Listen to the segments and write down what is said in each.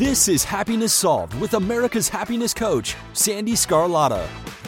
This is Happiness Solved with America's happiness coach, Sandy Scarlatta.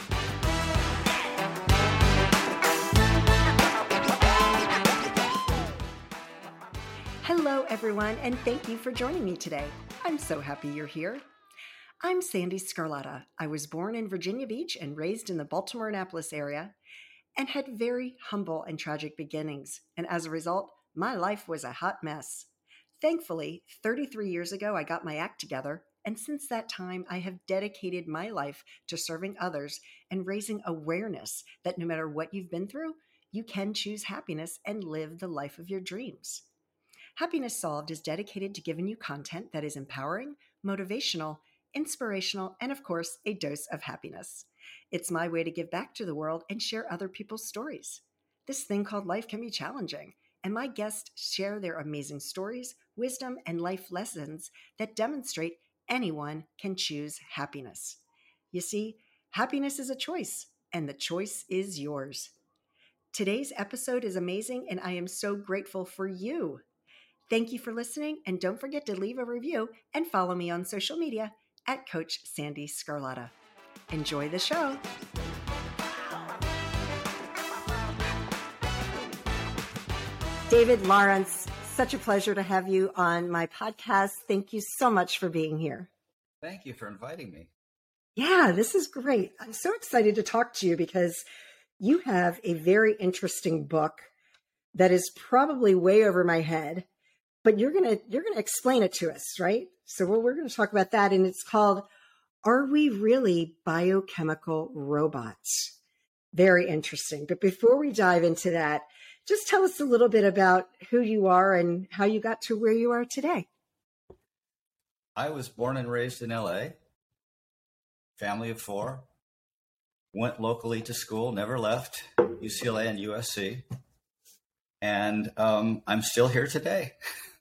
Hello, everyone, and thank you for joining me today. I'm so happy you're here. I'm Sandy Scarlatta. I was born in Virginia Beach and raised in the Baltimore-Annapolis area and had very humble and tragic beginnings. And as a result, my life was a hot mess. Thankfully, 33 years ago, I got my act together. And since that time, I have dedicated my life to serving others and raising awareness that no matter what you've been through, you can choose happiness and live the life of your dreams. Happiness Solved is dedicated to giving you content that is empowering, motivational, inspirational, and of course, a dose of happiness. It's my way to give back to the world and share other people's stories. This thing called life can be challenging, and my guests share their amazing stories, wisdom, and life lessons that demonstrate anyone can choose happiness. You see, happiness is a choice, and the choice is yours. Today's episode is amazing, and I am so grateful for you. Thank you for listening, and don't forget to leave a review and follow me on social media at Coach Sandy Scarlatta. Enjoy the show. David Lawrence, such a pleasure to have you on my podcast. Thank you so much for being here. Thank you for inviting me. Yeah, this is great. I'm so excited to talk to you because you have a very interesting book that is probably way over my head, but you're gonna explain it to us, right? So we're going to talk about that, and it's called "Are We Really Biochemical Robots?" Very interesting. But before we dive into that, just tell us a little bit about who you are and how you got to where you are today. I was born and raised in LA, family of four, went locally to school, never left UCLA and USC, and I'm still here today.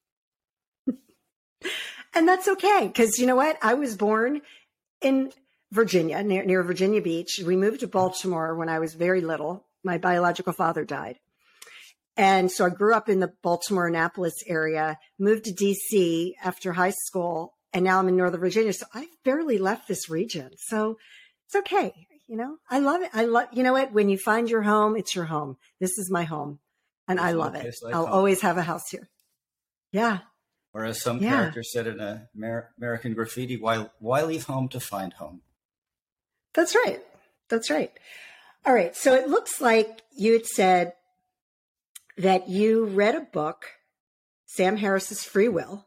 And that's okay, because you know what? I was born in Virginia, near Virginia Beach. We moved to Baltimore when I was very little. My biological father died. And so I grew up in the Baltimore-Annapolis area, moved to DC after high school, and now I'm in Northern Virginia. So I've barely left this region. So it's okay. You know, I love it. You know what? When you find your home, it's your home. This is my home, and I love it. I'll always have a house here. Yeah. Or as some character said in American Graffiti, why leave home to find home? That's right. That's right. All right. So it looks like you had said that you read a book, Sam Harris's Free Will,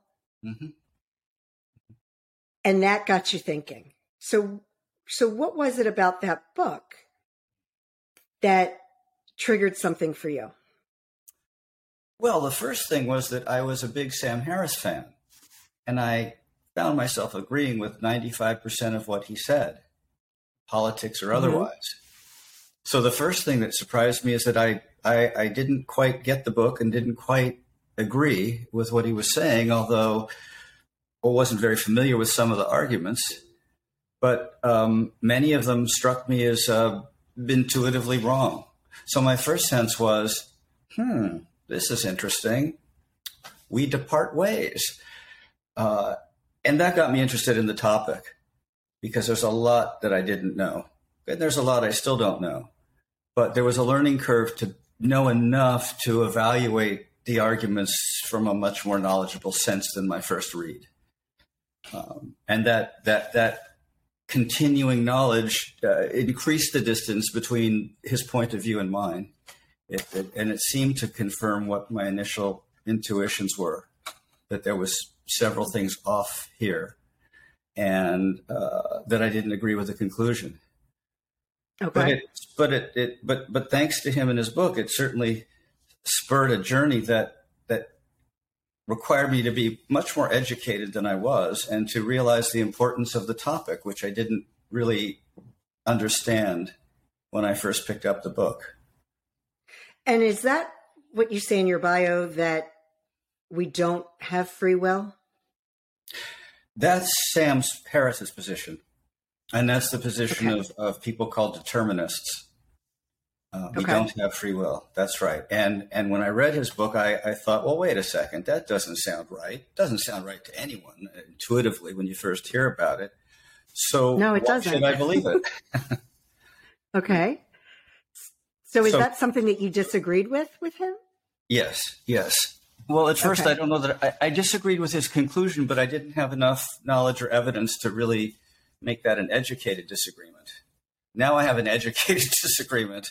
and that got you thinking. So what was it about that book that triggered something for you? Well, the first thing was that I was a big Sam Harris fan, and I found myself agreeing with 95% of what he said, politics or otherwise. So the first thing that surprised me is that I didn't quite get the book and didn't quite agree with what he was saying, although I wasn't very familiar with some of the arguments. But many of them struck me as intuitively wrong. So my first sense was, this is interesting. We depart ways. And that got me interested in the topic because there's a lot that I didn't know. And there's a lot I still don't know. But there was a learning curve to know enough to evaluate the arguments from a much more knowledgeable sense than my first read. And that continuing knowledge increased the distance between his point of view and mine. And it seemed to confirm what my initial intuitions were, that there was several things off here and that I didn't agree with the conclusion. Okay. But thanks to him and his book, it certainly spurred a journey that required me to be much more educated than I was and to realize the importance of the topic, which I didn't really understand when I first picked up the book. And is that what you say in your bio, that we don't have free will? That's Sam Harris's position. And that's the position of people called determinists. We don't have free will. That's right. And when I read his book, I thought, well, wait a second. That doesn't sound right. It doesn't sound right to anyone intuitively when you first hear about it. So no, it why doesn't. should I believe it? Okay. So is that something that you disagreed with him? Yes. Well, at first, I don't know that I disagreed with his conclusion, but I didn't have enough knowledge or evidence to really make that an educated disagreement. Now I have an educated disagreement.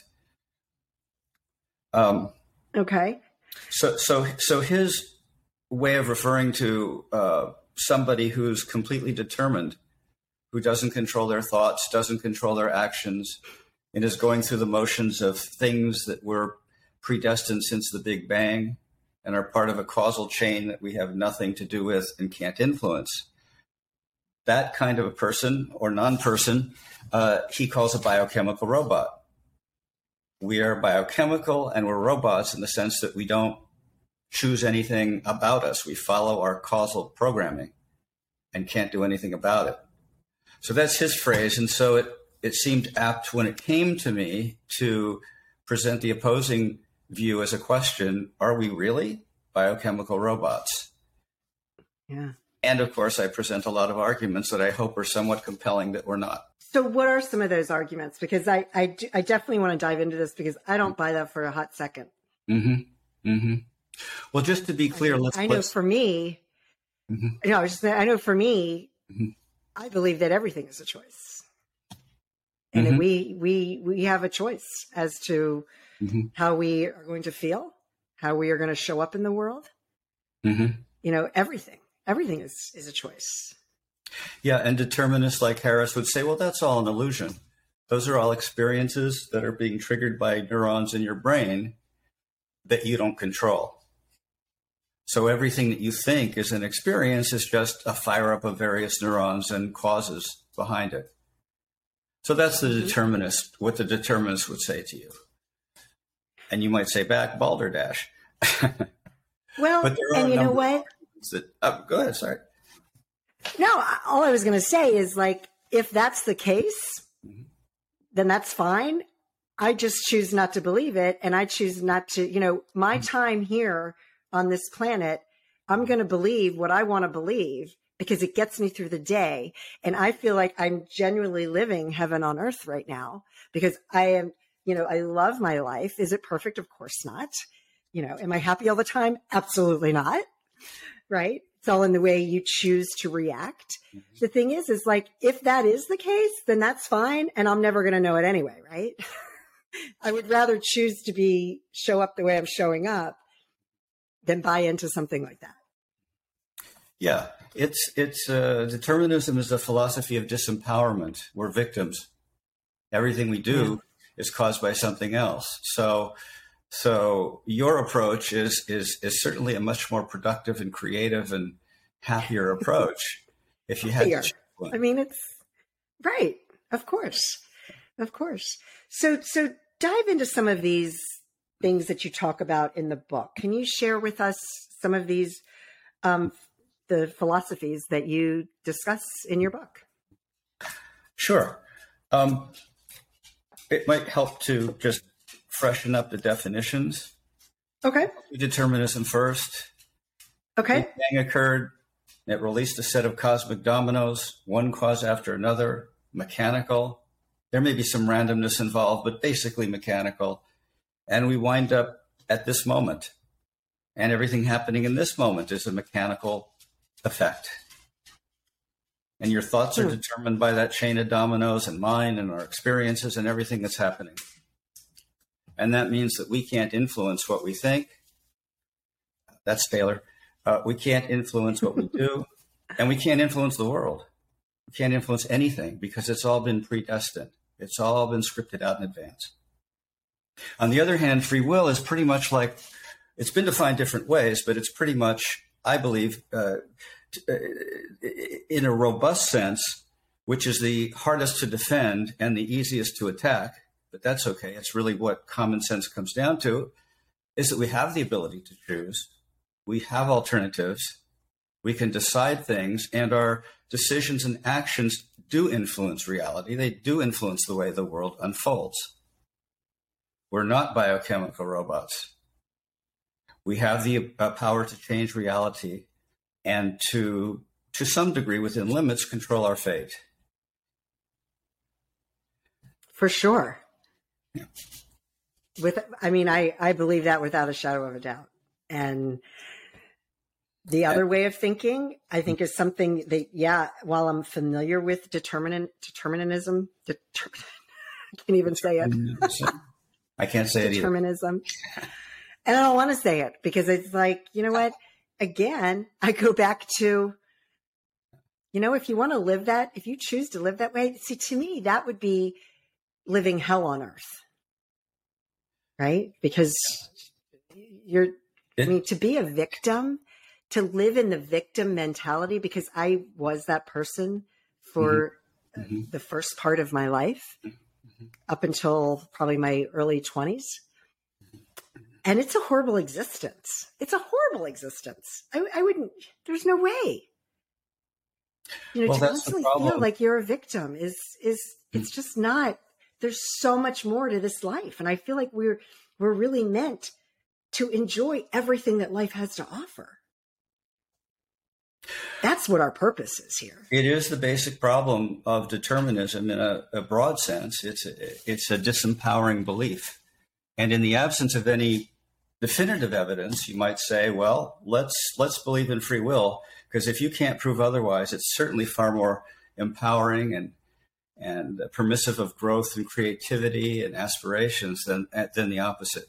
Okay. So his way of referring to somebody who's completely determined, who doesn't control their thoughts, doesn't control their actions, and is going through the motions of things that were predestined since the Big Bang and are part of a causal chain that we have nothing to do with and can't influence. That kind of a person or non-person, he calls a biochemical robot. We are biochemical and we're robots in the sense that we don't choose anything about us. We follow our causal programming and can't do anything about it. So that's his phrase. And so it seemed apt when it came to me to present the opposing view as a question: are we really biochemical robots? Yeah. And of course, I present a lot of arguments that I hope are somewhat compelling that we're not. So what are some of those arguments? Because I definitely want to dive into this because I don't buy that for a hot second. Mm-hmm. Mm-hmm. Well, just to be clear, I know for me, I believe that everything is a choice. And that we have a choice as to how we are going to feel, how we are going to show up in the world. Everything is a choice. Yeah. And determinists like Harris would say, well, that's all an illusion. Those are all experiences that are being triggered by neurons in your brain that you don't control. So everything that you think is an experience is just a fire up of various neurons and causes behind it. So that's the determinist, what the determinist would say to you. And you might say back, balderdash. Well, and you know what? Go ahead, sorry. No, all I was going to say is, like, if that's the case, then that's fine. I just choose not to believe it. And I choose not to, my time here on this planet, I'm going to believe what I want to believe because it gets me through the day. And I feel like I'm genuinely living heaven on earth right now because I am, I love my life. Is it perfect? Of course not. Am I happy all the time? Absolutely not. Right? It's all in the way you choose to react. The thing is like, if that is the case, then that's fine. And I'm never going to know it anyway. Right? I would rather choose to show up the way I'm showing up than buy into something like that. Yeah. It's determinism is a philosophy of disempowerment. We're victims. Everything we do is caused by something else. So your approach is certainly a much more productive and creative and happier approach. If you had, I mean, it's right. Of course. So dive into some of these things that you talk about in the book. Can you share with us some of these, the philosophies that you discuss in your book? Sure. It might help to just freshen up the definitions. Okay. Determinism first. Okay. Big Bang occurred. It released a set of cosmic dominoes, one cause after another, mechanical. There may be some randomness involved, but basically mechanical. And we wind up at this moment. And everything happening in this moment is a mechanical effect. And your thoughts are determined by that chain of dominoes, and mine and our experiences and everything that's happening. And that means that we can't influence what we think. That's Taylor. We can't influence what we do, and we can't influence the world. We can't influence anything because it's all been predestined. It's all been scripted out in advance. On the other hand, free will is pretty much like, it's been defined different ways, but it's pretty much, I believe, in a robust sense, which is the hardest to defend and the easiest to attack, but that's okay. It's really what common sense comes down to, is that we have the ability to choose. We have alternatives. We can decide things, and our decisions and actions do influence reality. They do influence the way the world unfolds. We're not biochemical robots. We have the power to change reality and to some degree, within limits, control our fate. For sure. Yeah. I believe that without a shadow of a doubt. And the other way of thinking, I think, is something that, while I'm familiar with determinism, I can't even say it. I can't say it either. Determinism. And I don't want to say it because it's like, you know what? Again, I go back to, if you want to live that, if you choose to live that way, see, to me, that would be living hell on earth. Right? Because to be a victim, to live in the victim mentality, because I was that person for the first part of my life, up until probably my early 20s. And it's a horrible existence. It's a horrible existence. I wouldn't, there's no way. To constantly feel like you're a victim is it's just not, there's so much more to this life. And I feel like we're really meant to enjoy everything that life has to offer. That's what our purpose is here. It is the basic problem of determinism in a broad sense. It's a disempowering belief. And in the absence of any definitive evidence, you might say, well, let's believe in free will, because if you can't prove otherwise, it's certainly far more empowering and permissive of growth and creativity and aspirations than the opposite.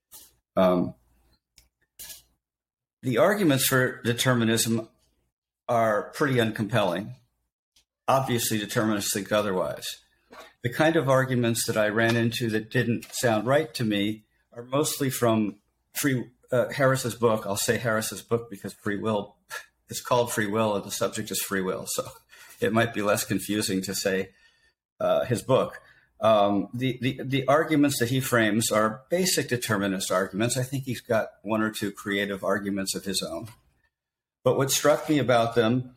The arguments for determinism are pretty uncompelling. Obviously, determinists think otherwise. The kind of arguments that I ran into that didn't sound right to me are mostly from Harris's book. I'll say Harris's book because free will is called Free Will and the subject is free will. So it might be less confusing to say his book. The arguments that he frames are basic determinist arguments. I think he's got one or two creative arguments of his own. But what struck me about them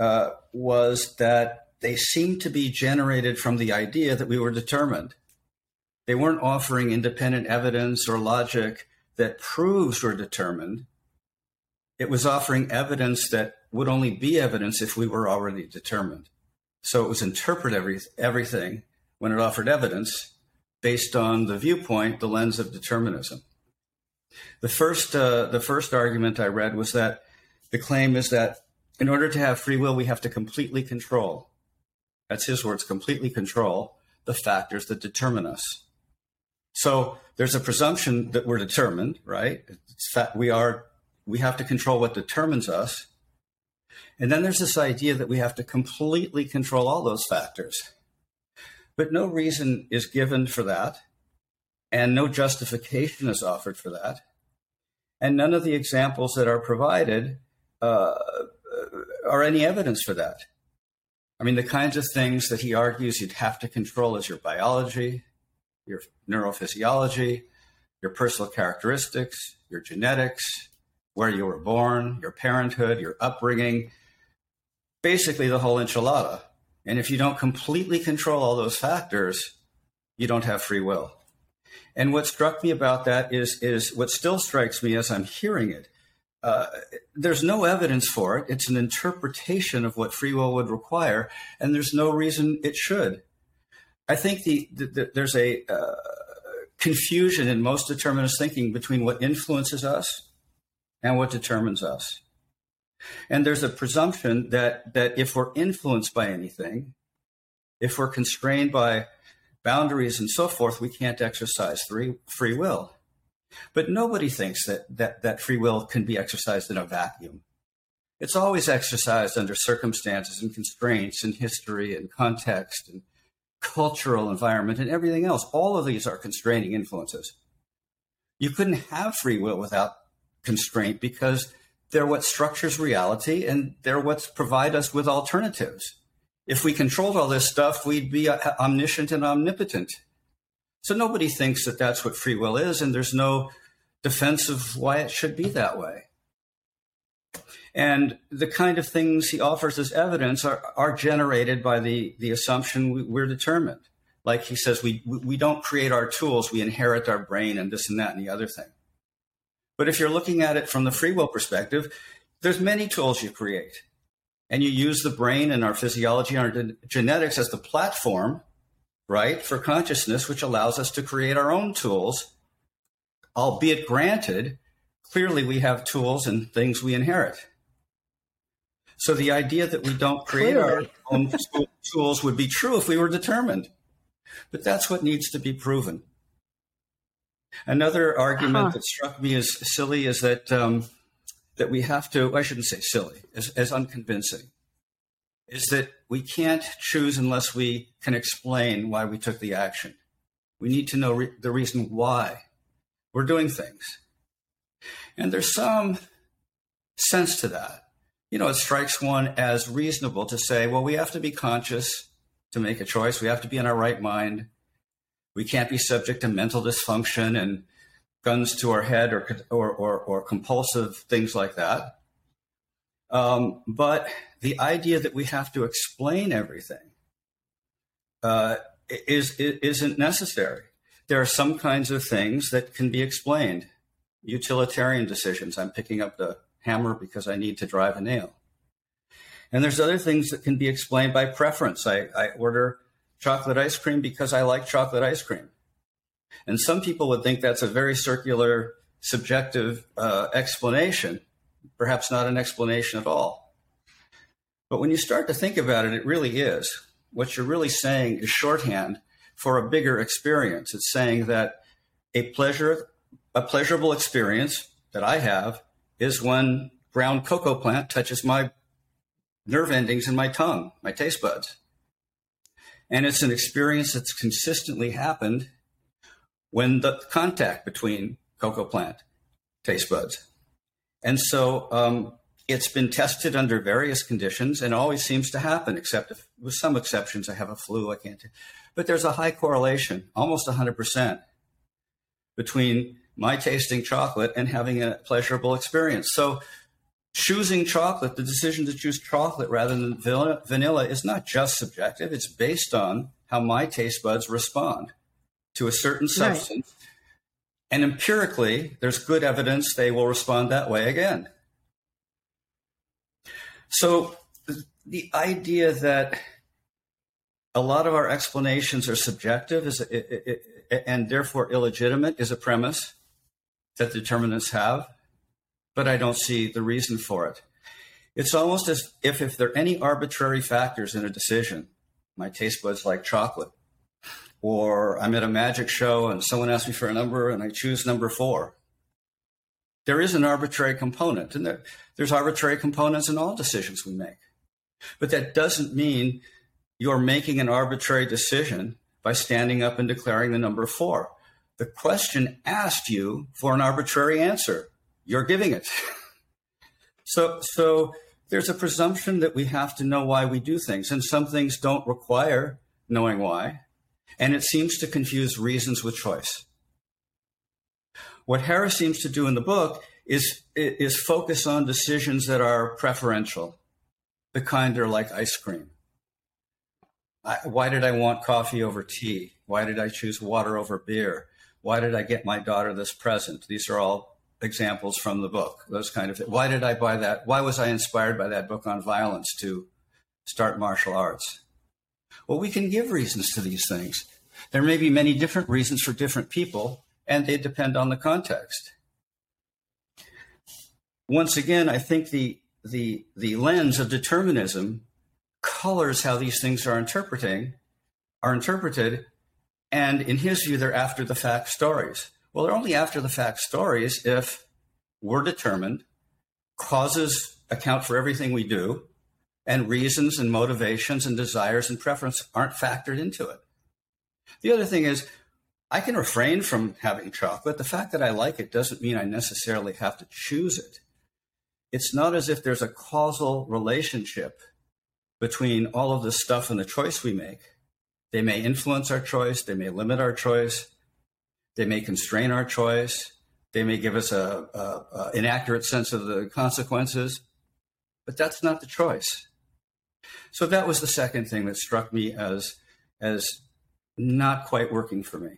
was that they seemed to be generated from the idea that we were determined. They weren't offering independent evidence or logic that proves we're determined. It was offering evidence that would only be evidence if we were already determined. So it was interpret everything when it offered evidence based on the viewpoint, the lens of determinism. The first argument I read was that the claim is that in order to have free will, we have to completely control, that's his words, completely control the factors that determine us. So there's a presumption that we're determined, right? We have to control what determines us. And then there's this idea that we have to completely control all those factors. But no reason is given for that, and no justification is offered for that. And none of the examples that are provided are any evidence for that. I mean, the kinds of things that he argues you'd have to control is your biology, your neurophysiology, your personal characteristics, your genetics, where you were born, your parenthood, your upbringing, basically the whole enchilada. And if you don't completely control all those factors, you don't have free will. And what struck me about that is what still strikes me as I'm hearing it. There's no evidence for it. It's an interpretation of what free will would require, and there's no reason it should. I think there's a confusion in most determinist thinking between what influences us and what determines us. And there's a presumption that if we're influenced by anything, if we're constrained by boundaries and so forth, we can't exercise free will. But nobody thinks that free will can be exercised in a vacuum. It's always exercised under circumstances and constraints and history and context and cultural environment and everything else. All of these are constraining influences. You couldn't have free will without constraint because they're what structures reality and they're what provide us with alternatives. If we controlled all this stuff, we'd be omniscient and omnipotent. So nobody thinks that that's what free will is, and there's no defense of why it should be that way. And the kind of things he offers as evidence are generated by the assumption we're determined. Like he says, we don't create our tools, we inherit our brain and this and that and the other thing. But if you're looking at it from the free will perspective, there's many tools you create. And you use the brain and our physiology and our genetics as the platform, right, for consciousness, which allows us to create our own tools, albeit granted, clearly we have tools and things we inherit. So the idea that we don't create our own tools would be true if we were determined. But that's what needs to be proven. Another argument that struck me as silly is that that we have to, I shouldn't say silly, as unconvincing, is that we can't choose unless we can explain why we took the action. We need to know the reason why we're doing things. And there's some sense to that. You know, it strikes one as reasonable to say, well, we have to be conscious to make a choice. We have to be in our right mind. We can't be subject to mental dysfunction and guns to our head or compulsive things like that. But the idea that we have to explain everything isn't necessary. There are some kinds of things that can be explained. Utilitarian decisions. I'm picking up the hammer because I need to drive a nail. And there's other things that can be explained by preference. I order chocolate ice cream because I like chocolate ice cream. And some people would think that's a very circular, subjective explanation, perhaps not an explanation at all. But when you start to think about it, it really is. What you're really saying is shorthand for a bigger experience. It's saying that a pleasurable experience that I have is when ground cocoa plant touches my nerve endings in my tongue, my taste buds. And it's an experience that's consistently happened when the contact between cocoa plant taste buds. And so it's been tested under various conditions and always seems to happen, except if, with some exceptions. I have a flu, I can't. But there's a high correlation, almost 100%, between my tasting chocolate and having a pleasurable experience. So choosing chocolate, the decision to choose chocolate rather than vanilla is not just subjective. It's based on how my taste buds respond to a certain substance. Right. And empirically, there's good evidence they will respond that way again. So the idea that a lot of our explanations are subjective and therefore illegitimate is a premise that determinists have, but I don't see the reason for it. It's almost as if there are any arbitrary factors in a decision, my taste buds like chocolate, or I'm at a magic show and someone asks me for a number and I choose number 4. There is an arbitrary component, and there's arbitrary components in all decisions we make. But that doesn't mean you're making an arbitrary decision by standing up and declaring the number 4. The question asked you for an arbitrary answer. You're giving it. So there's a presumption that we have to know why we do things, and some things don't require knowing why. And it seems to confuse reasons with choice. What Harris seems to do in the book is focus on decisions that are preferential, the kind that are like ice cream. Why did I want coffee over tea? Why did I choose water over beer? Why did I get my daughter this present? These are all examples from the book, those kind of things. Why did I buy that? Why was I inspired by that book on violence to start martial arts? Well, we can give reasons to these things. There may be many different reasons for different people, and they depend on the context. Once again, I think the lens of determinism colors how these things are interpreted, and in his view, they're after the fact stories. Well, they're only after the fact stories if we're determined, causes account for everything we do, and reasons and motivations and desires and preference aren't factored into it. The other thing is, I can refrain from having chocolate. The fact that I like it doesn't mean I necessarily have to choose it. It's not as if there's a causal relationship between all of this stuff and the choice we make. They may influence our choice. They may limit our choice. They may constrain our choice. They may give us an inaccurate sense of the consequences. But that's not the choice. So that was the second thing that struck me as not quite working for me.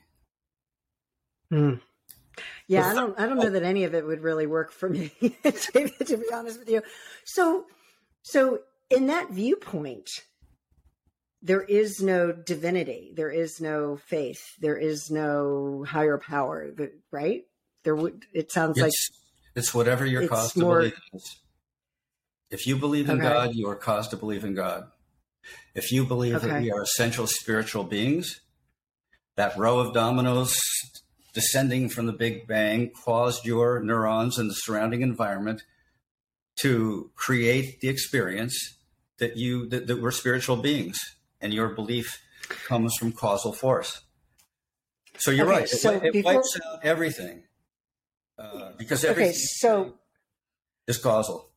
Yeah, I don't know that any of it would really work for me, David, to be honest with you. So in that viewpoint, there is no divinity, there is no faith, there is no higher power, right? It sounds like it's whatever you're caused to believe in. If you believe in God, you are caused to believe in God. If you believe that we are essential spiritual beings, that row of dominoes descending from the Big Bang caused your neurons and the surrounding environment to create the experience that we're spiritual beings, and your belief comes from causal force. So you're right. It wipes out everything because everything is causal.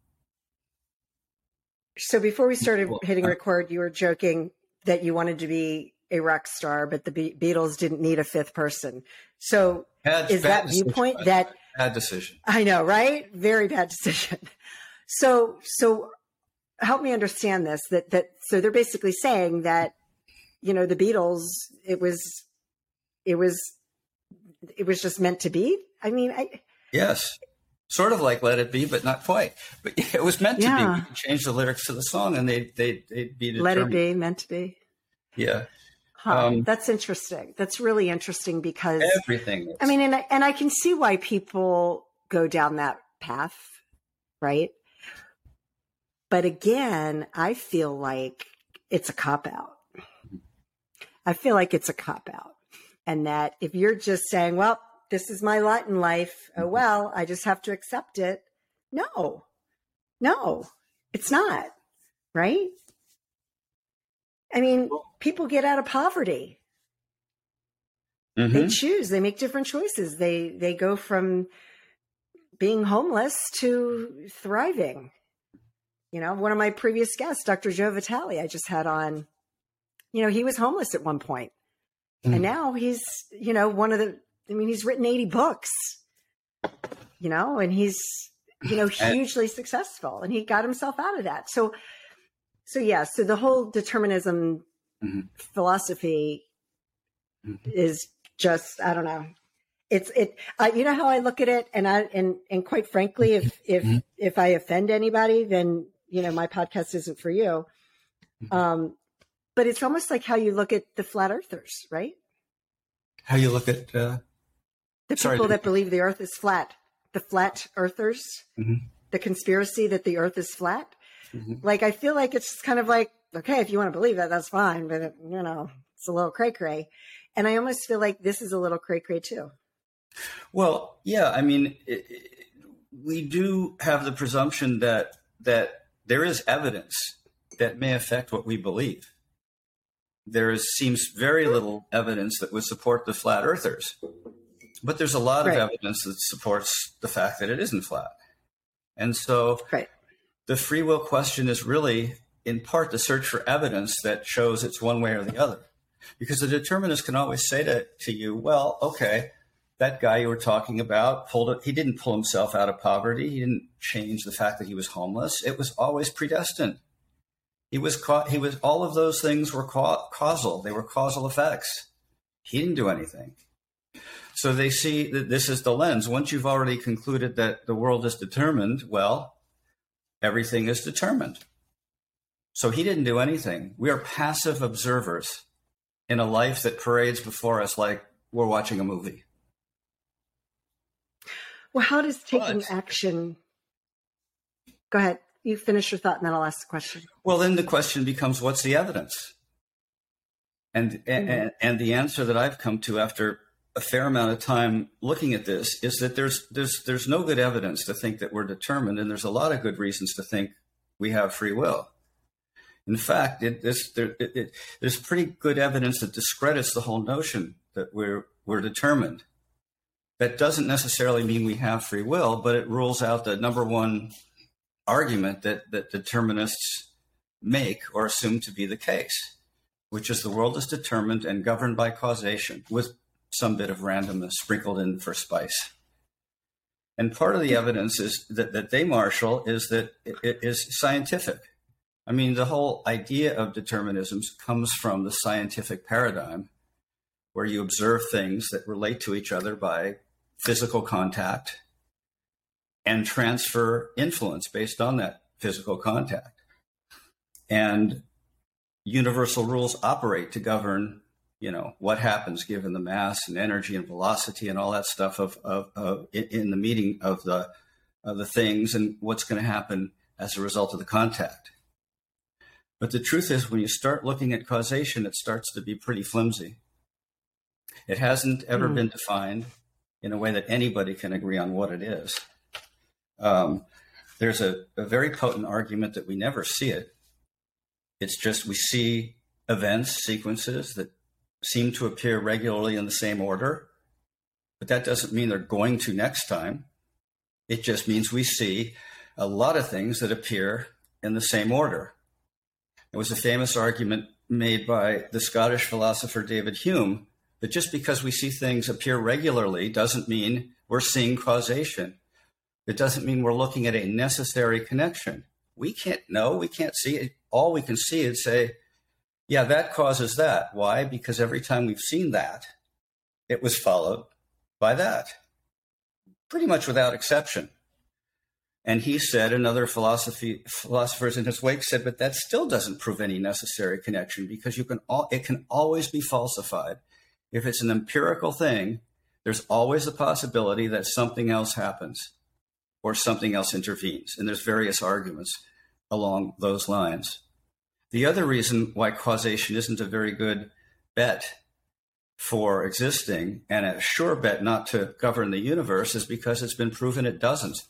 So before we started hitting record, you were joking that you wanted to be a rock star, but the Beatles didn't need a fifth person. So is that viewpoint that bad decision? I know, right? Very bad decision. So help me understand this. So they're basically saying that, the Beatles, it was just meant to be. I mean, yes, sort of like Let It Be, but not quite. But it was meant to be. We could change the lyrics to the song, and they'd be determined. Let It Be, meant to be. Yeah. That's interesting. That's really interesting because everything is. I mean, and I can see why people go down that path, right? But again, I feel like it's a cop-out. I feel like it's a cop-out. And that if you're just saying, well, this is my lot in life, oh, well, I just have to accept it. No, it's not, right? I mean, people get out of poverty. They choose, they make different choices. They go from being homeless to thriving. One of my previous guests, Dr. Joe Vitale, I just had on, he was homeless at one point. And now he's, he's written 80 books, and he's, hugely successful, and he got himself out of that. So the whole determinism philosophy is just, I don't know. You know how I look at it, and quite frankly, if I offend anybody, then my podcast isn't for you. But it's almost like how you look at the flat earthers, right? How you look at the people that believe the earth is flat, the flat earthers, the conspiracy that the earth is flat. Like, I feel like it's kind of like, okay, if you want to believe that, that's fine, but it's a little cray-cray. And I almost feel like this is a little cray-cray too. Well, yeah, I mean, we do have the presumption that there is evidence that may affect what we believe. There seems very little evidence that would support the flat earthers, but there's a lot of evidence that supports the fact that it isn't flat. And so the free will question is really, in part, the search for evidence that shows it's one way or the other. Because the determinist can always say to you, well, okay, that guy you were talking about, he didn't pull himself out of poverty. He didn't change the fact that he was homeless. It was always predestined. All of those things were causal. They were causal effects. He didn't do anything. So they see that this is the lens. Once you've already concluded that the world is determined, well, everything is determined. So he didn't do anything. We are passive observers in a life that parades before us like we're watching a movie. Well, how does taking action... Go ahead. You finish your thought, and then I'll ask the question. Well, then the question becomes, what's the evidence? And the answer that I've come to after a fair amount of time looking at this is that there's no good evidence to think that we're determined, and there's a lot of good reasons to think we have free will. In fact, there's pretty good evidence that discredits the whole notion that we're determined. That doesn't necessarily mean we have free will, but it rules out the number one argument that determinists make or assume to be the case, which is the world is determined and governed by causation, with some bit of randomness sprinkled in for spice. And part of the evidence is that they marshal is that it is scientific. I mean, the whole idea of determinism comes from the scientific paradigm, where you observe things that relate to each other by physical contact and transfer influence based on that physical contact. And universal rules operate to govern, what happens given the mass and energy and velocity and all that stuff in the meeting of the things and what's going to happen as a result of the contact. But the truth is, when you start looking at causation, it starts to be pretty flimsy. It hasn't ever been defined in a way that anybody can agree on what it is. There's a very potent argument that we never see it. It's just we see events, sequences that seem to appear regularly in the same order, but that doesn't mean they're going to next time. It just means we see a lot of things that appear in the same order. It was a famous argument made by the Scottish philosopher David Hume that just because we see things appear regularly doesn't mean we're seeing causation. It doesn't mean we're looking at a necessary connection. We can't know, we can't see it. All we can see is say, yeah, that causes that. Why? Because every time we've seen that, it was followed by that, pretty much without exception. And he said, and other philosophers in his wake said, but that still doesn't prove any necessary connection, because it can always be falsified. If it's an empirical thing, there's always the possibility that something else happens or something else intervenes. And there's various arguments along those lines. The other reason why causation isn't a very good bet for existing and a sure bet not to govern the universe is because it's been proven it doesn't.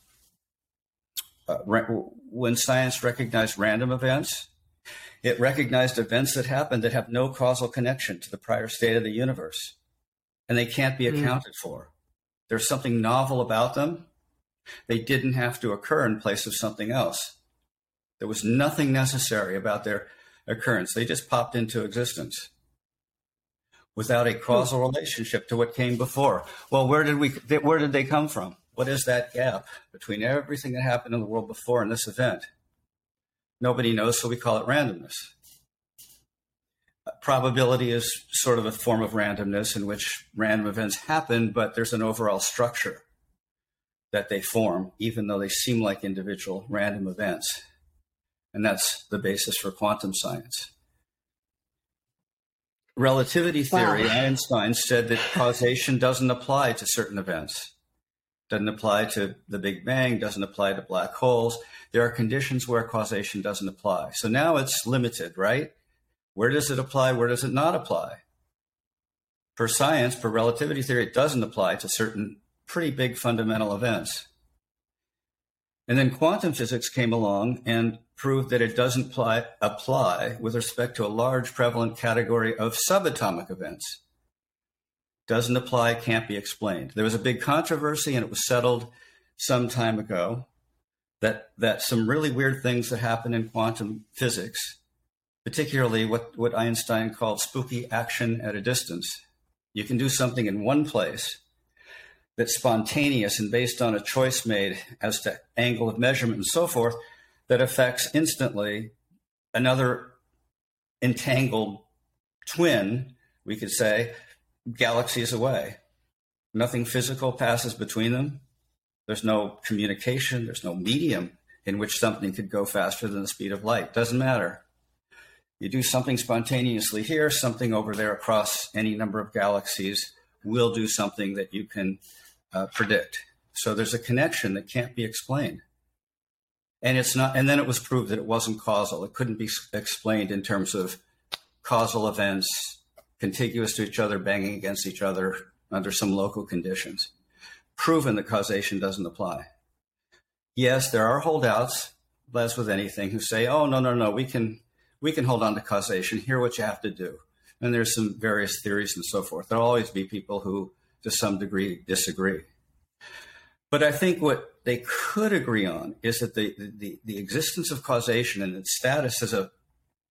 When science recognized random events, it recognized events that happen that have no causal connection to the prior state of the universe, and they can't be accounted for. There's something novel about them. They didn't have to occur in place of something else. There was nothing necessary about their occurrence. They just popped into existence without a causal relationship to what came before. Well, where did they come from? What is that gap between everything that happened in the world before and this event? Nobody knows, so we call it randomness. Probability is sort of a form of randomness in which random events happen, but there's an overall structure that they form, even though they seem like individual random events. And that's the basis for quantum science. Relativity theory, wow. Einstein said that causation doesn't apply to certain events. Doesn't apply to the Big Bang, doesn't apply to black holes. There are conditions where causation doesn't apply. So now it's limited, right? Where does it apply? Where does it not apply? For science, for relativity theory, it doesn't apply to certain pretty big fundamental events. And then quantum physics came along and proved that it doesn't apply with respect to a large prevalent category of subatomic events. Doesn't apply, can't be explained. There was a big controversy, and it was settled some time ago that some really weird things that happen in quantum physics, particularly what Einstein called spooky action at a distance. You can do something in one place that's spontaneous and based on a choice made as to angle of measurement and so forth that affects instantly another entangled twin, we could say, galaxies away. Nothing physical passes between them. There's no communication. There's no medium in which something could go faster than the speed of light. Doesn't matter. You do something spontaneously here, something over there across any number of galaxies will do something that you can predict. So there's a connection that can't be explained. And it's not. And then it was proved that it wasn't causal. It couldn't be explained in terms of causal events contiguous to each other, banging against each other under some local conditions. Proven that causation doesn't apply. Yes, there are holdouts, as with anything, who say, oh, no, we can hold on to causation. Here's what you have to do. And there's some various theories and so forth. There'll always be people who, to some degree, disagree. But I think what they could agree on is that the existence of causation and its status as the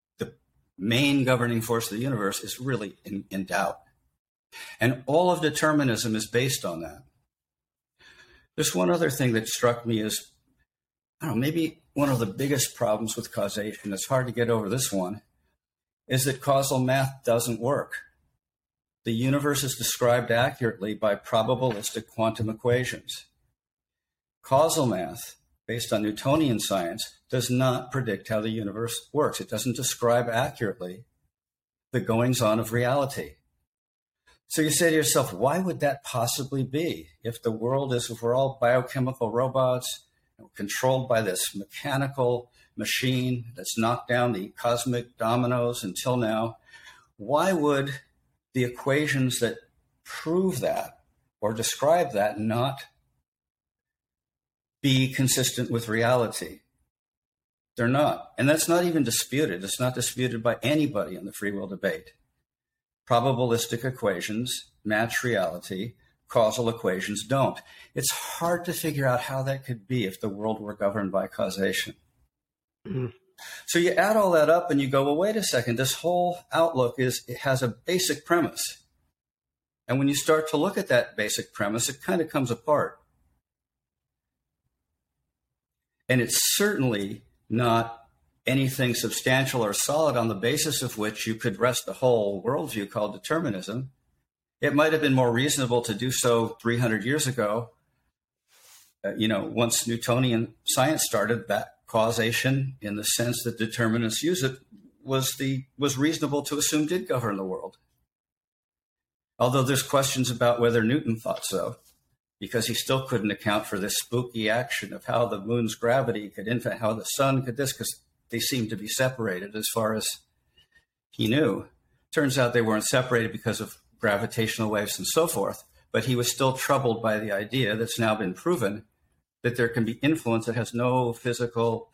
main governing force of the universe is really in doubt. And all of determinism is based on that. There's one other thing that struck me as, maybe one of the biggest problems with causation, it's hard to get over this one, is that causal math doesn't work. the universe is described accurately by probabilistic quantum equations. Causal math, based on Newtonian science, does not predict how the universe works. It doesn't describe accurately the goings-on of reality. So you say to yourself, why would that possibly be? If we're all biochemical robots, controlled by this mechanical machine that's knocked down the cosmic dominoes until now, why would the equations that prove that or describe that not be consistent with reality? They're not. And that's not even disputed. It's not disputed by anybody in the free will debate. Probabilistic equations match reality. Causal equations don't. It's hard to figure out how that could be if the world were governed by causation. Mm-hmm. So you add all that up and you go, well, wait a second, this whole outlook has a basic premise. And when you start to look at that basic premise, it kind of comes apart. And it's certainly not anything substantial or solid on the basis of which you could rest the whole worldview called determinism. It might have been more reasonable to do so 300 years ago. Once Newtonian science started, that causation, in the sense that determinists use it, was reasonable to assume did govern the world. Although there's questions about whether Newton thought so, because he still couldn't account for this spooky action of how the moon's gravity could influence how the sun could this, because they seemed to be separated as far as he knew. Turns out they weren't separated because of gravitational waves and so forth, but he was still troubled by the idea that's now been proven that there can be influence that has no physical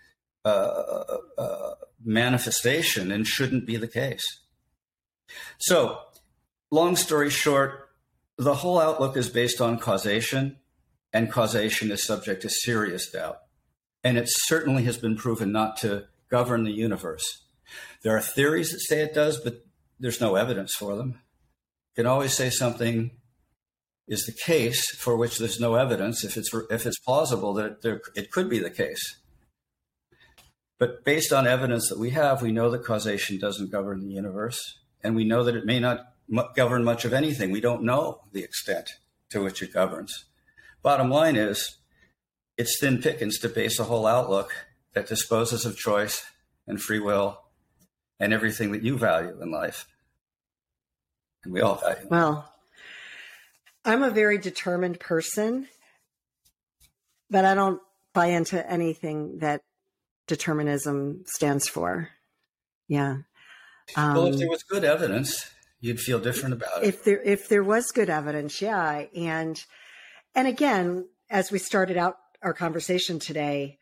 manifestation and shouldn't be the case. So, long story short, the whole outlook is based on causation, and causation is subject to serious doubt. And it certainly has been proven not to govern the universe. There are theories that say it does, but there's no evidence for them. You can always say something is the case for which there's no evidence if it's plausible that it could be the case. But based on evidence that we have, we know that causation doesn't govern the universe, and we know that it may not govern much of anything. We don't know the extent to which it governs. Bottom line is, it's thin pickings to base a whole outlook that disposes of choice and free will and everything that you value in life. And we all value. Well, I'm a very determined person, but I don't buy into anything that determinism stands for. Yeah. Well, if there was good evidence, you'd feel different about it. If there was good evidence, yeah. And again, as we started out our conversation today,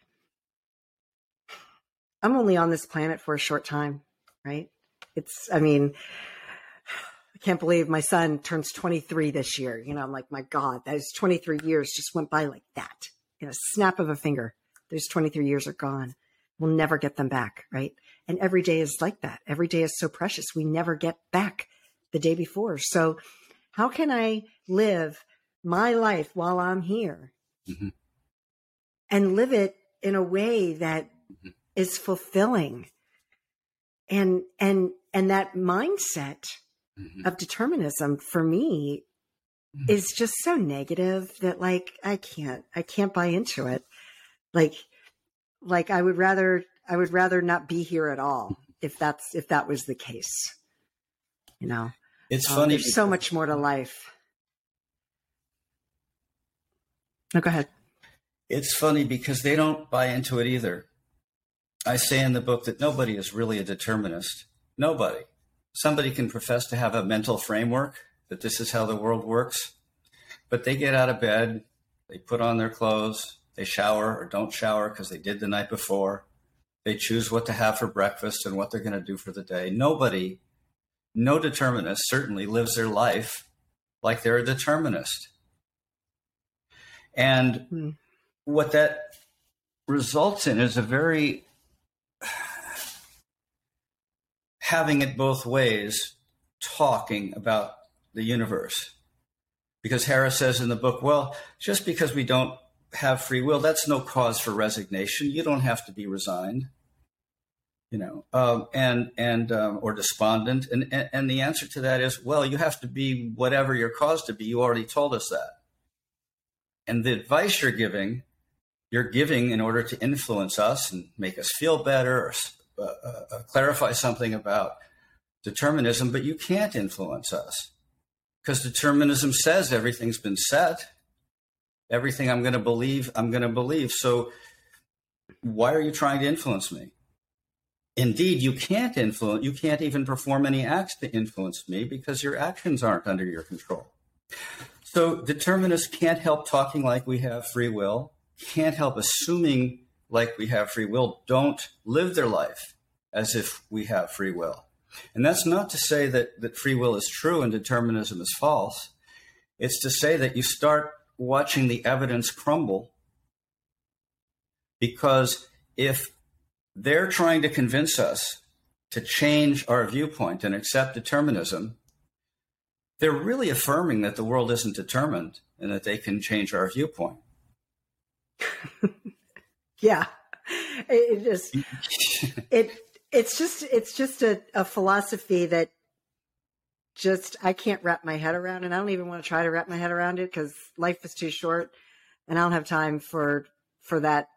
I'm only on this planet for a short time, right? I can't believe my son turns 23 this year. I'm like, my God, those 23 years just went by like that. In a snap of a finger, those 23 years are gone. We'll never get them back, right? And every day is like that. Every day is so precious. We never get back the day before. So how can I live my life while I'm here and live it in a way that is fulfilling? And that mindset of determinism for me is just so negative that I can't buy into it. Like I would rather not be here at all if that was the case. It's funny. There's so much more to life. No, go ahead. It's funny because they don't buy into it either. I say in the book that nobody is really a determinist. Nobody. Somebody can profess to have a mental framework that this is how the world works, but they get out of bed, they put on their clothes, they shower or don't shower because they did the night before. They choose what to have for breakfast and what they're going to do for the day. No determinist certainly lives their life like they're a determinist. And what that results in is a very having it both ways talking about the universe. Because Harris says in the book, well, just because we don't have free will, that's no cause for resignation. You don't have to be resigned. or despondent. And the answer to that is, well, you have to be whatever you're caused to be. You already told us that. And the advice you're giving in order to influence us and make us feel better, or clarify something about determinism, but you can't influence us because determinism says everything's been set. Everything I'm going to believe, I'm going to believe. So why are you trying to influence me? Indeed, you can't even perform any acts to influence me because your actions aren't under your control. So determinists can't help talking like we have free will, can't help assuming like we have free will, don't live their life as if we have free will. And that's not to say that free will is true and determinism is false. It's to say that you start watching the evidence crumble, because if they're trying to convince us to change our viewpoint and accept determinism, they're really affirming that the world isn't determined and that they can change our viewpoint. Yeah, it's just a philosophy that just I can't wrap my head around, and I don't even want to try to wrap my head around it because life is too short, and I don't have time for that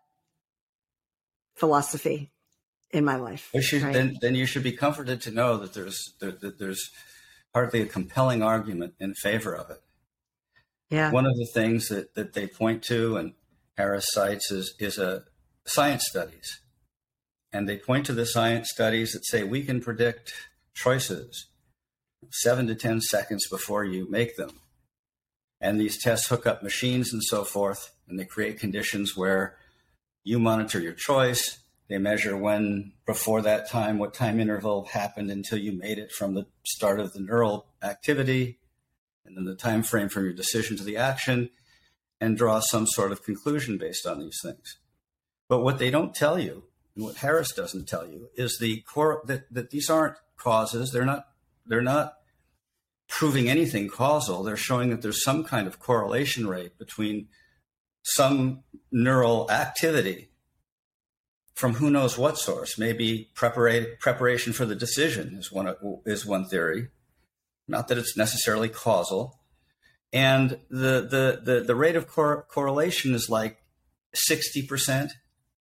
philosophy in my life. Right? Then you should be comforted to know that there's hardly a compelling argument in favor of it. Yeah. One of the things that they point to and Harris cites is science studies. And they point to the science studies that say we can predict choices 7 to 10 seconds before you make them. And these tests hook up machines and so forth, and they create conditions where you monitor your choice. They measure when, before that time, what time interval happened until you made it from the start of the neural activity, and then the time frame from your decision to the action, and draw some sort of conclusion based on these things. But what they don't tell you, and what Harris doesn't tell you, is that these aren't causes. They're not proving anything causal. They're showing that there's some kind of correlation rate between some neural activity from who knows what source. Maybe preparation for the decision is one theory. Not that it's necessarily causal. And the rate of correlation is like 60%,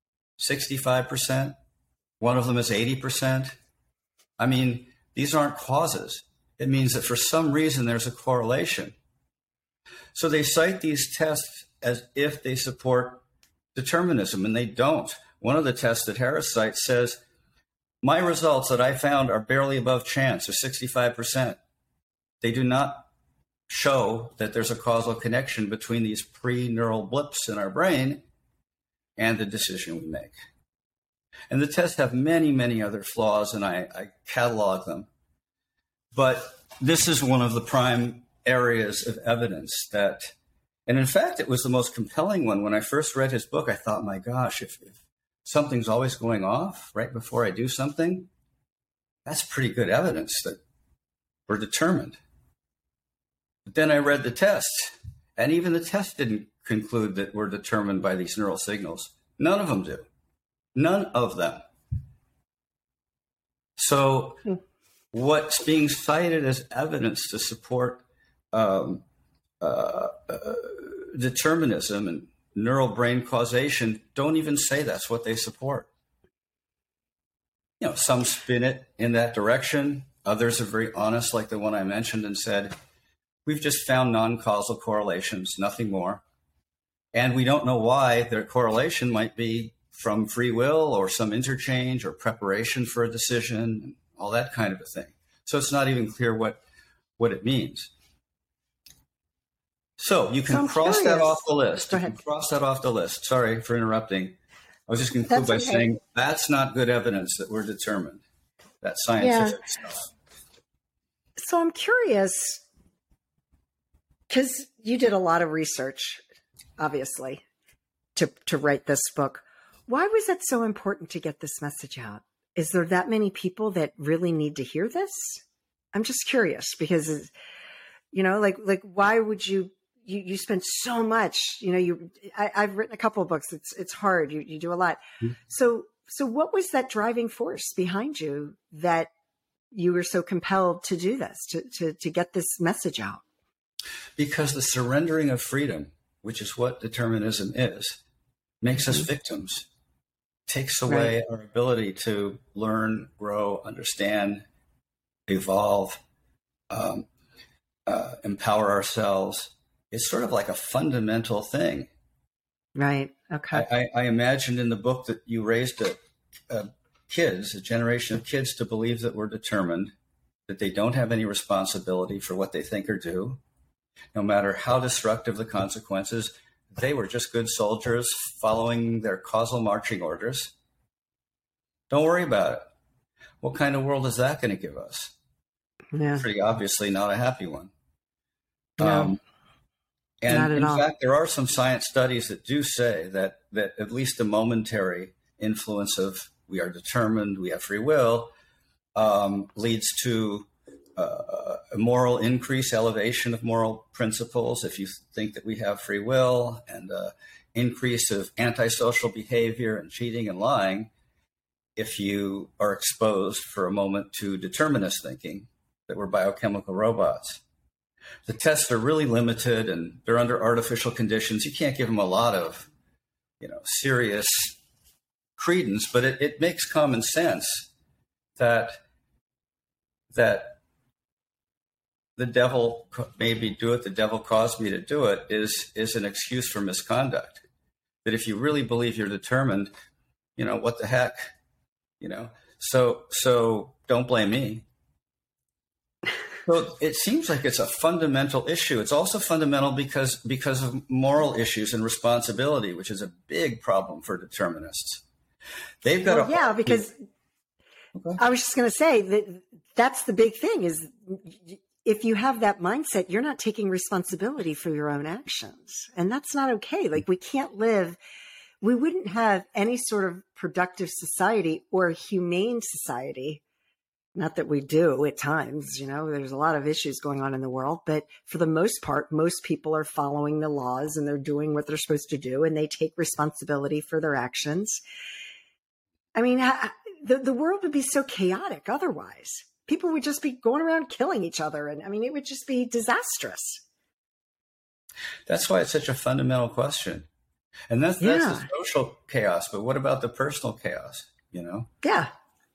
65%. One of them is 80%. I mean, these aren't causes. It means that for some reason there's a correlation. So they cite these tests as if they support determinism, and they don't. One of the tests that Harris cites says, my results that I found are barely above chance, or 65%. They do not show that there's a causal connection between these pre-neural blips in our brain and the decision we make. And the tests have many, many other flaws, and I catalog them. But this is one of the prime areas of evidence that, and in fact, it was the most compelling one. When I first read his book, I thought, my gosh, if something's always going off right before I do something, that's pretty good evidence that we're determined. But then I read the test, and even the test didn't conclude that we're determined by these neural signals. None of them do. None of them. So what's being cited as evidence to support determinism and neural brain causation don't even say that's what they support. Some spin it in that direction. Others are very honest, like the one I mentioned, and said, we've just found non-causal correlations, nothing more. And we don't know why their correlation might be from free will or some interchange or preparation for a decision, and all that kind of a thing. So it's not even clear what it means. So you can cross that off the list. You can cross that off the list. Sorry for interrupting. I was just going to conclude by saying that's not good evidence that we're determined. That's scientific stuff. So I'm curious, because you did a lot of research, obviously, to write this book. Why was it so important to get this message out? Is there that many people that really need to hear this? I'm just curious because, like why would you spend so much, I've written a couple of books. It's hard. You do a lot. Mm-hmm. So So what was that driving force behind you that you were so compelled to do this, to get this message out? Because the surrendering of freedom, which is what determinism is, makes us victims, takes away our ability to learn, grow, understand, evolve, empower ourselves. It's sort of like a fundamental thing. Right. Okay. I imagined in the book that you raised a generation of kids to believe that we're determined, that they don't have any responsibility for what they think or do, no matter how destructive the consequences. They were just good soldiers following their causal marching orders. Don't worry about it. What kind of world is that going to give us? Yeah. Pretty obviously not a happy one. No, and in all. fact, there are some science studies that do say that at least a momentary influence of we are determined, we have free will, leads to a moral increase, elevation of moral principles. If you think that we have free will, and increase of antisocial behavior and cheating and lying, if you are exposed for a moment to determinist thinking, that we're biochemical robots. The tests are really limited and they're under artificial conditions. You can't give them a lot of, serious credence, but it makes common sense that the devil made me do it, the devil caused me to do it is an excuse for misconduct. That if you really believe you're determined, what the heck, so don't blame me. So it seems like it's a fundamental issue. It's also fundamental because of moral issues and responsibility, which is a big problem for determinists. They've got because okay. I was just going to say that's the big thing is if you have that mindset, you're not taking responsibility for your own actions. And that's not okay. Like we wouldn't have any sort of productive society or humane society. Not that we do at times, there's a lot of issues going on in the world, but for the most part, most people are following the laws and they're doing what they're supposed to do and they take responsibility for their actions. I mean, the world would be so chaotic otherwise. People would just be going around killing each other. And it would just be disastrous. That's why it's such a fundamental question. And that's the social chaos. But what about the personal chaos, Yeah.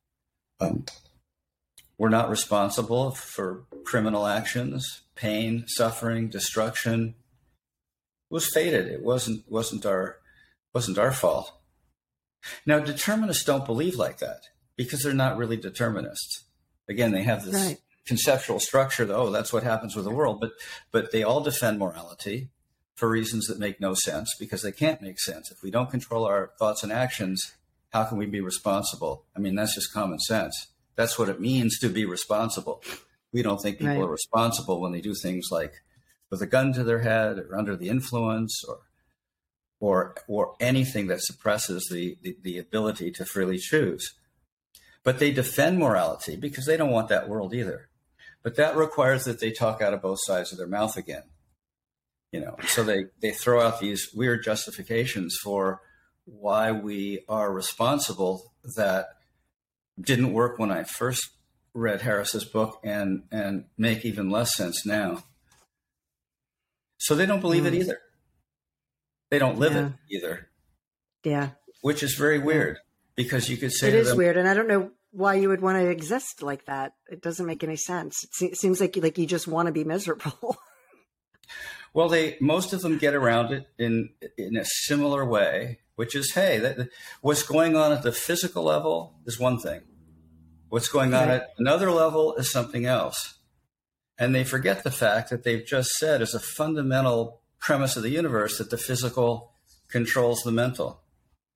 We're not responsible for criminal actions, pain, suffering, destruction. It was fated. It wasn't our fault. Now, determinists don't believe like that because they're not really determinists. Again, they have this conceptual structure that, that's what happens with the world. But they all defend morality for reasons that make no sense because they can't make sense. If we don't control our thoughts and actions, how can we be responsible? That's just common sense. That's what it means to be responsible. We don't think people are responsible when they do things like with a gun to their head or under the influence or anything that suppresses the ability to freely choose. But they defend morality because they don't want that world either. But that requires that they talk out of both sides of their mouth again. So they throw out these weird justifications for why we are responsible that didn't work when I first read Harris's book and make even less sense now. So they don't believe it either. They don't live it either. Yeah. Which is very weird because you could say it is weird. And I don't know why you would want to exist like that. It doesn't make any sense. It seems like you just want to be miserable. Well, most of them get around it in a similar way, which is, hey, what's going on at the physical level is one thing. What's going on at another level is something else. And they forget the fact that they've just said as a fundamental premise of the universe that the physical controls the mental.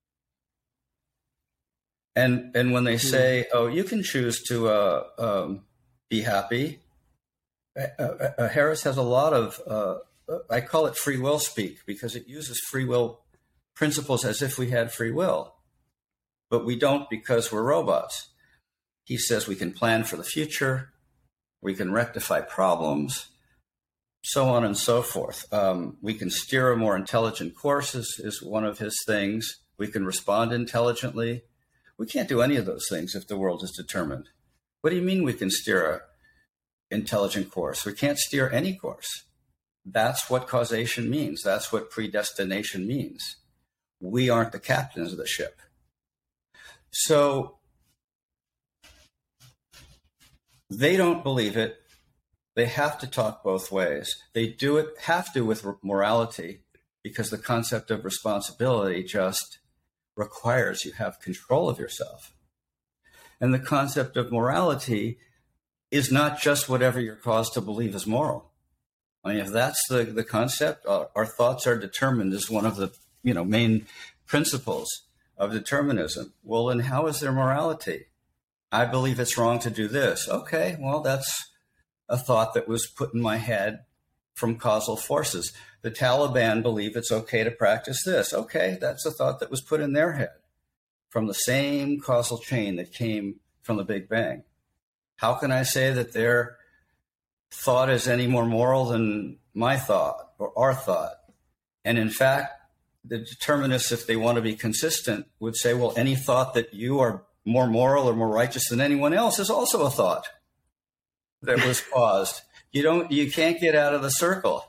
And when they say, you can choose to be happy, Harris has a lot of, I call it free will speak because it uses free will principles as if we had free will, but we don't because we're robots. He says we can plan for the future, we can rectify problems, so on and so forth. We can steer a more intelligent course is one of his things. We can respond intelligently. We can't do any of those things if the world is determined. What do you mean we can steer an intelligent course? We can't steer any course. That's what causation means. That's what predestination means. We aren't the captains of the ship. So they don't believe it. They have to talk both ways. They have to with morality, because the concept of responsibility just requires you have control of yourself. And the concept of morality is not just whatever you're caused to believe is moral. I mean, if that's the concept, our thoughts are determined is one of the main principles of determinism. Well, then how is there morality? I believe it's wrong to do this. Okay, well, that's a thought that was put in my head from causal forces. The Taliban believe it's okay to practice this. Okay, that's a thought that was put in their head from the same causal chain that came from the Big Bang. How can I say that their thought is any more moral than my thought or our thought? And in fact, the determinists, if they want to be consistent, would say, well, any thought that you are more moral or more righteous than anyone else is also a thought that was caused. You can't get out of the circle.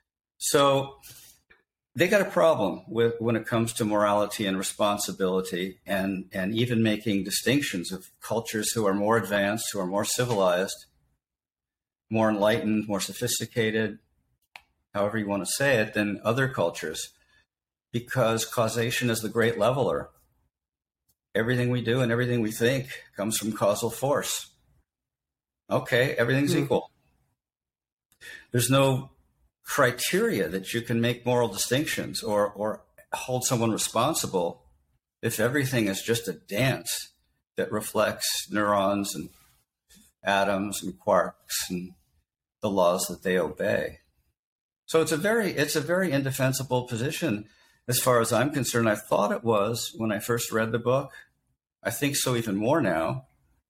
So they got a problem when it comes to morality and responsibility, and even making distinctions of cultures who are more advanced, who are more civilized, more enlightened, more sophisticated, however you want to say it, than other cultures, because causation is the great leveler. Everything we do and everything we think comes from causal force. Okay, everything's equal. There's no criteria that you can make moral distinctions or hold someone responsible if everything is just a dance that reflects neurons and atoms and quarks and the laws that they obey. So it's a very indefensible position as far as I'm concerned. I thought it was when I first read the book. I think so even more now.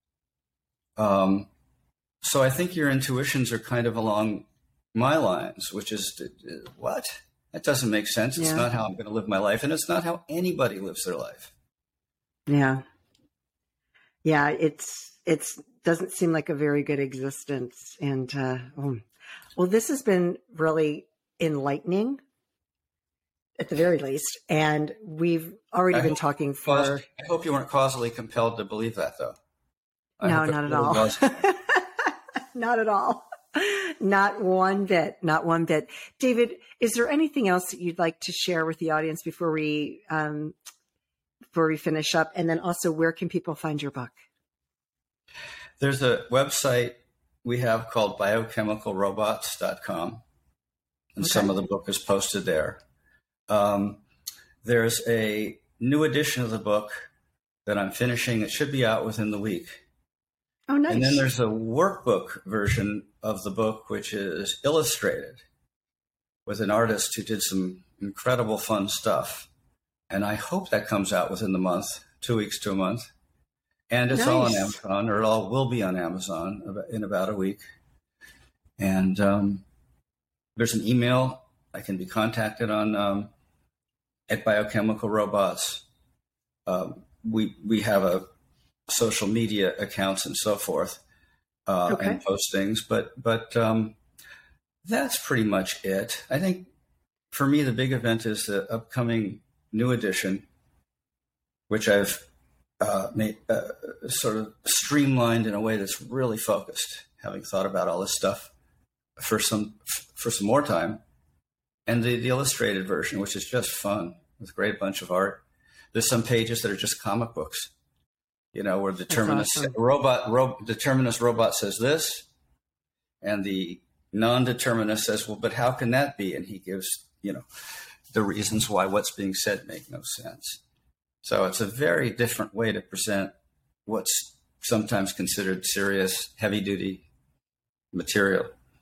So I think your intuitions are kind of along my lines, which is, what? That doesn't make sense. It's not how I'm going to live my life, and it's not how anybody lives their life. Yeah. Yeah, it's doesn't seem like a very good existence. And well, this has been really enlightening, at the very least. And we've already been talking for... I hope you weren't causally compelled to believe that, though. No, not at all. Not at all. Not one bit. Not one bit. David, is there anything else that you'd like to share with the audience before we finish up? And then also, where can people find your book? There's a website we have called biochemicalrobots.com, and some of the book is posted there. There's a new edition of the book that I'm finishing. It should be out within the week. Oh, nice. And then there's a workbook version of the book, which is illustrated with an artist who did some incredible fun stuff. And I hope that comes out within the month, 2 weeks to a month. And it's all on Amazon, or it all will be on Amazon in about a week. And there's an email I can be contacted on at Biochemical Robots. We have a social media accounts and so forth, and postings, but that's pretty much it. I think for me, the big event is the upcoming new edition, which I've made sort of streamlined in a way that's really focused, having thought about all this stuff for some more time, and the illustrated version, which is just fun with a great bunch of art. There's some pages that are just comic books. Where the determinist robot says this, and the non-determinist says, well, but how can that be? And he gives, the reasons why what's being said make no sense. So it's a very different way to present what's sometimes considered serious, heavy-duty material.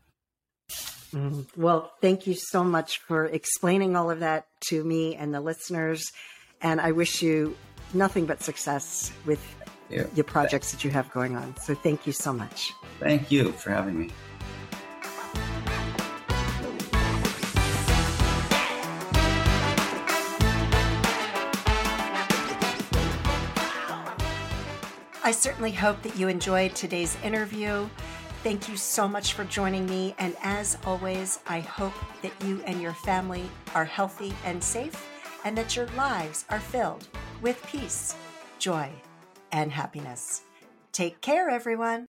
Well, thank you so much for explaining all of that to me and the listeners. And I wish you nothing but success with the projects that you have going on. So thank you so much. Thank you for having me. I certainly hope that you enjoyed today's interview. Thank you so much for joining me. And as always, I hope that you and your family are healthy and safe, and that your lives are filled with peace, joy, and happiness. Take care, everyone.